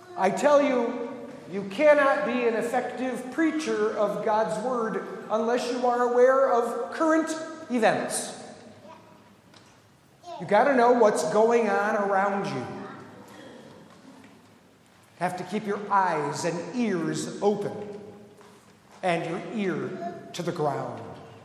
I tell you, you cannot be an effective preacher of God's word unless you are aware of current events. You got to know what's going on around you. Have to keep your eyes and ears open and your ear to the ground.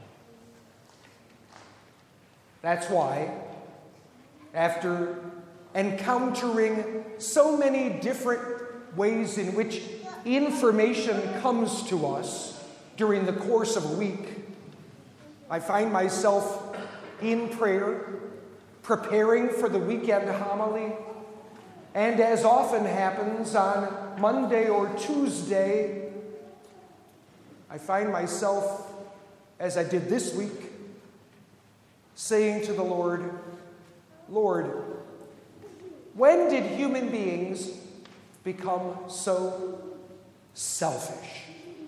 That's why, after encountering so many different ways in which information comes to us during the course of a week, I find myself in prayer, preparing for the weekend homily, and as often happens on Monday or Tuesday, I find myself, as I did this week, saying to the Lord, Lord, when did human beings become so selfish?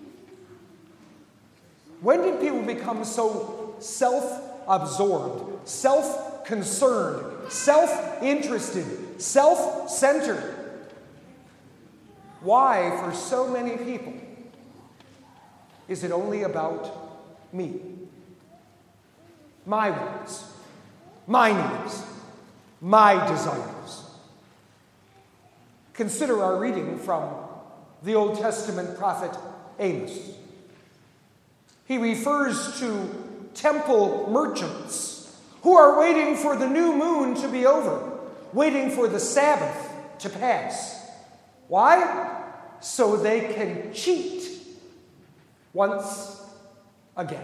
When did people become so self-absorbed, self-concerned, self-interested, self-centered? Why, for so many people, is it only about me? My wants, my needs, my desires. Consider our reading from the Old Testament prophet Amos. He refers to temple merchants who are waiting for the new moon to be over, waiting for the Sabbath to pass. Why? So they can cheat once again.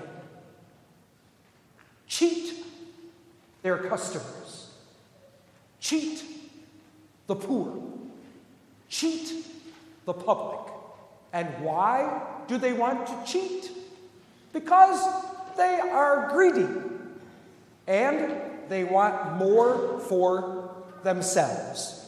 Cheat their customers. Cheat the poor. Cheat the public. And why do they want to cheat? Because they are greedy and they want more for themselves.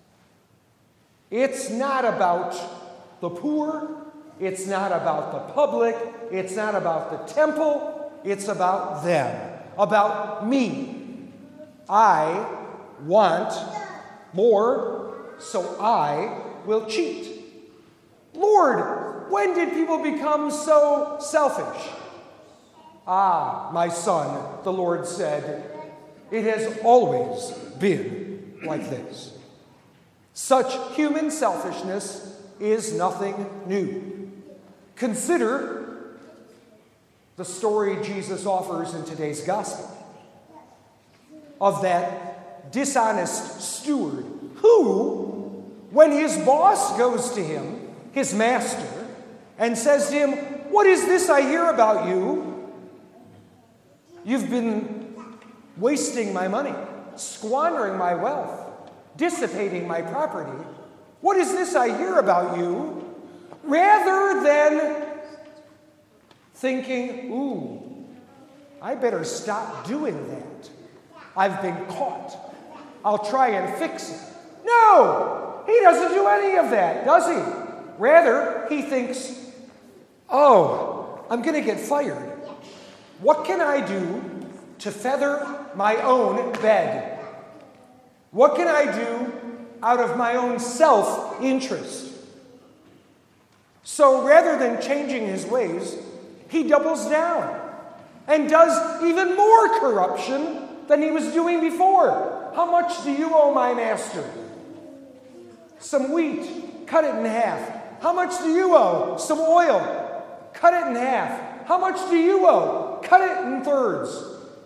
It's not about the poor, it's not about the public, it's not about the temple, it's about them, about me. I want more, so I will cheat. Lord, when did people become so selfish? Ah, my son, the Lord said, it has always been like this. Such human selfishness is nothing new. Consider the story Jesus offers in today's gospel of that dishonest steward who, when his boss goes to him, his master, and says to him, "What is this I hear about you? You've been wasting my money, squandering my wealth, dissipating my property. What is this I hear about you?" Rather than thinking, "Ooh, I better stop doing that. I've been caught. I'll try and fix it." No, he doesn't do any of that, does he? Rather, he thinks, "Oh, I'm going to get fired. What can I do to feather my own bed? What can I do out of my own self-interest?" So rather than changing his ways, he doubles down and does even more corruption than he was doing before. "How much do you owe my master?" "Some wheat, cut it in half." "How much do you owe?" "Some oil, cut it in half." "How much do you owe?" "Cut it in thirds."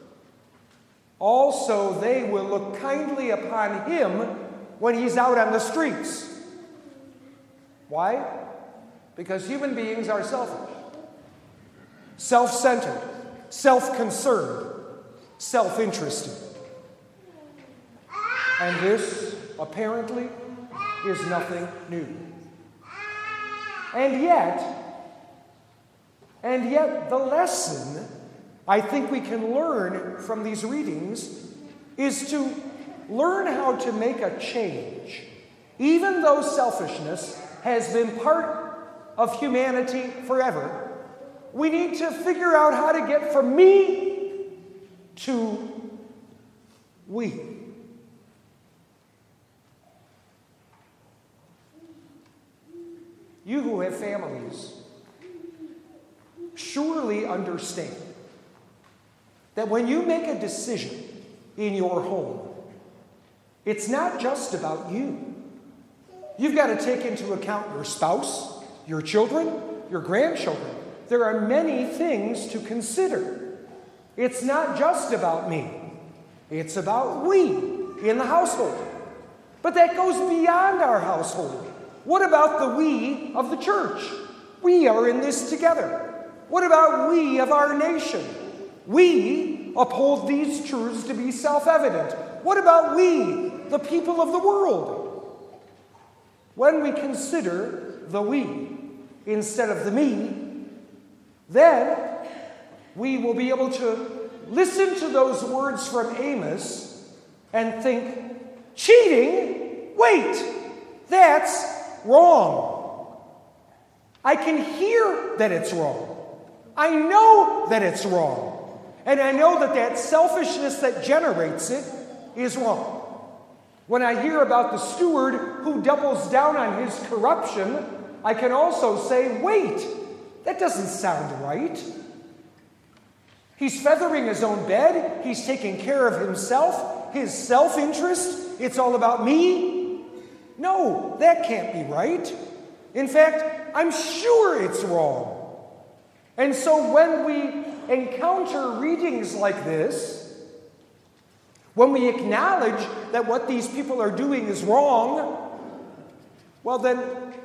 Also, they will look kindly upon him when he's out on the streets. Why? Because human beings are selfish, self-centered, self-concerned, self-interested. And this, apparently, is nothing new. And yet, the lesson I think we can learn from these readings is to learn how to make a change. Even though selfishness has been part of humanity forever, we need to figure out how to get from me to we. You who have families surely understand that when you make a decision in your home, it's not just about you. You've got to take into account your spouse, your children, your grandchildren. There are many things to consider. It's not just about me. It's about we in the household. But that goes beyond our household. What about the we of the church? We are in this together. What about we of our nation? We uphold these truths to be self-evident. What about we, the people of the world? When we consider the we instead of the me, then we will be able to listen to those words from Amos and think, cheating? Wait, that's wrong. I can hear that it's wrong. I know that it's wrong. And I know that that selfishness that generates it is wrong. When I hear about the steward who doubles down on his corruption, I can also say, wait, that doesn't sound right. He's feathering his own bed. He's taking care of himself, his self-interest. It's all about me. No, that can't be right. In fact, I'm sure it's wrong. And so when we encounter readings like this, when we acknowledge that what these people are doing is wrong, well then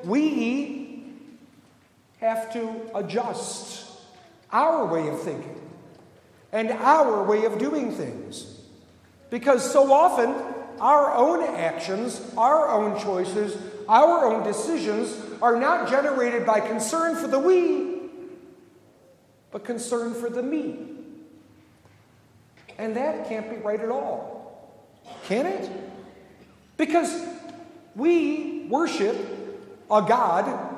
we have to adjust our way of thinking and our way of doing things. Because so often our own actions, our own choices, our own decisions are not generated by concern for the we, but concern for the me. And that can't be right at all. Can it? Because we worship a God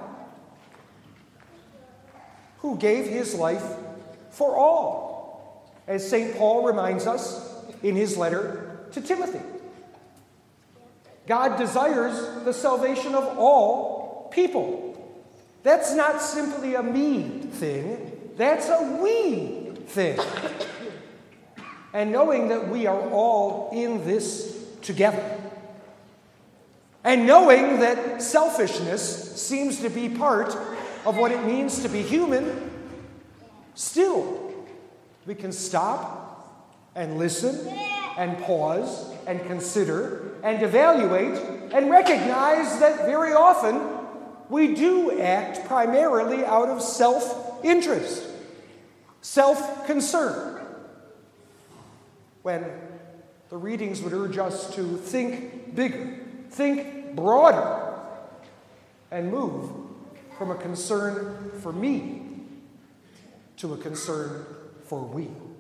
who gave his life for all, as St. Paul reminds us in his letter to Timothy. God desires the salvation of all people. That's not simply a me thing. That's a we thing. And knowing that we are all in this together. And knowing that selfishness seems to be part of what it means to be human, still, we can stop and listen and pause and consider and evaluate and recognize that very often we do act primarily out of self-interest, self-concern, when the readings would urge us to think bigger, think broader, and move from a concern for me to a concern for we.